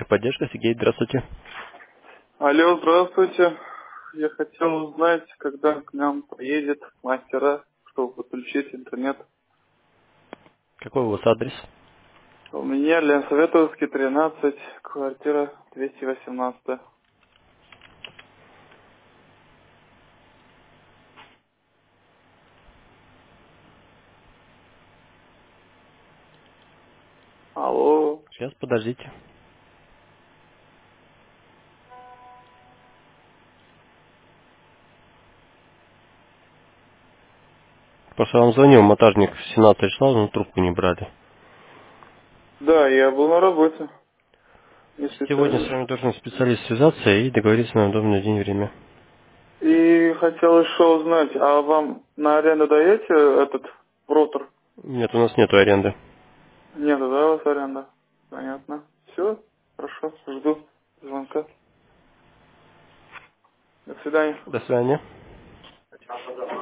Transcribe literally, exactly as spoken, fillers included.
Техподдержка, Сергей, здравствуйте. Алло, здравствуйте. Я хотел узнать, когда к нам поедет мастера, чтобы подключить интернет. Какой у вас адрес? У меня Ленсоветовский, тринадцать, квартира двести восемнадцать. Алло. Сейчас, подождите. Просто я вам звонил, монтажник семнадцатого числа, но трубку не брали. Да, я был на работе. Не Сегодня с специально. вами должен специалист связаться и договориться на удобный день и время. И хотел еще узнать, а вам на аренду даете этот ротор? Нет, у нас нету аренды. Нет, да, у вас аренда. Понятно. Все, хорошо, жду звонка. До свидания. До свидания.